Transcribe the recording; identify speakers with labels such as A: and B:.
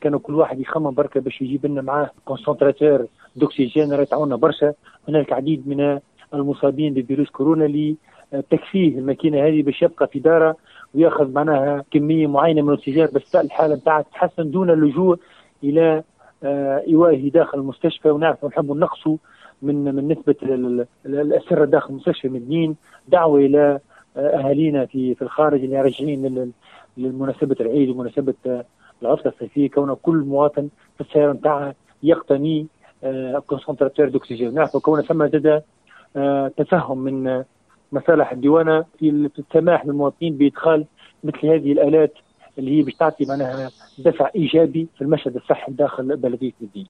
A: كانوا كل واحد يخمم بركه باش يجيب لنا معاه كونسنتراتور دوكسيجين راه تعاوننا برشا. هناك العديد من المصابين بفيروس كورونا اللي تكفيه الماكينه هذه باش يبقى في داره وياخذ معناها كميه معينه من الاكسجين بس الحاله نتاعها تتحسن دون اللجوء الى ايوائه داخل المستشفى. ونعرف نحبوا نقصوا من نسبه الاسره داخل المستشفى مدنيين. دعوه الى اهالينا في الخارج اللي راجعين لمناسبه العيد ومناسبه العطله الصيفيه، كون كل مواطن في السياره نتاعها يقتني كونسنتراتور دوكسيجين. نعرف كون ثم زاد تفهم من مصالح الديوانه في السماح للمواطنين بادخال مثل هذه الالات اللي هي باش تعطي معناها دفع ايجابي في المشهد الصحي داخل بلديه مدينة.